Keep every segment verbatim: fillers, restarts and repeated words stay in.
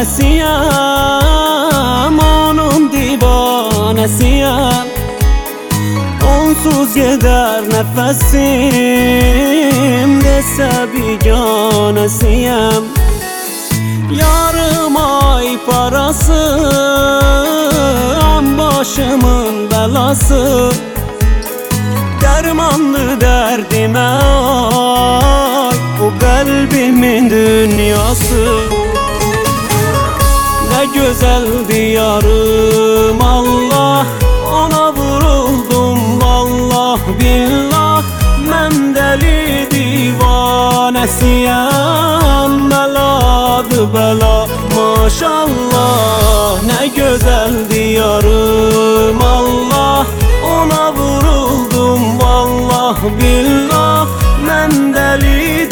divanesiyem, onun divanesiyem. Onsuz gider nefesim, dese biganesiyem. Yarım ay parası, am başımın belası. Dermanlı derdime ay, o kalbimin dünyası. Ne güzel diyarım Allah, ona vuruldum vallah billah. Ben deli divanesiyem, beladı bela maşallah. Ne güzel diyarım Allah, ona vuruldum vallah billah. Ben deli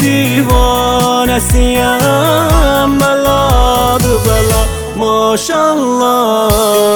divanesiyem, beladı bela maşallah.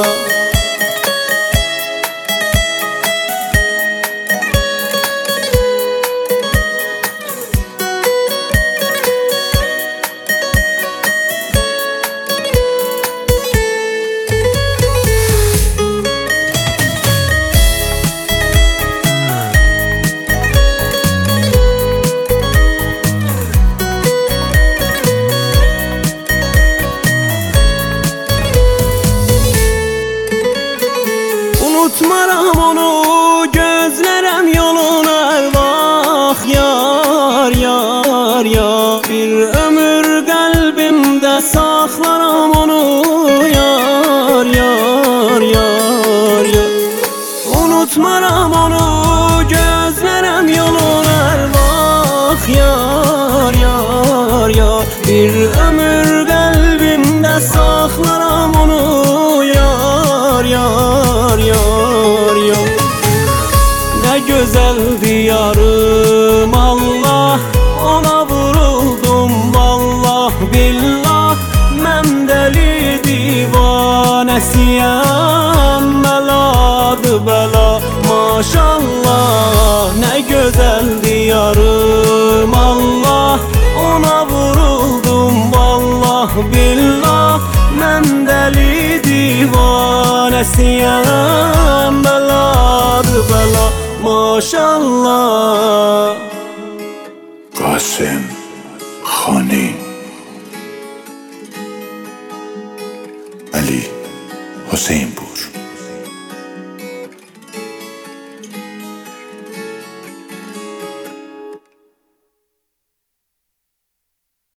Unutmaram onu, gözlerem yoluna vah yar yar yar. Bir ömür kalbimde saklaram onu yar yar yar yar. Unutmaram onu, gözlerem yoluna vah yar yar yar. Bir ömür kalbimde saklaram onu yar yar yar yar. Ne güzel diyarım Allah, ona vuruldum vallah billah. Ben deli divanesiyem, beladı bela maşallah. Ne güzel diyarım Allah, ona vuruldum vallah billah. Ben deli divanesiyem, beladı bela maşallah. Kasım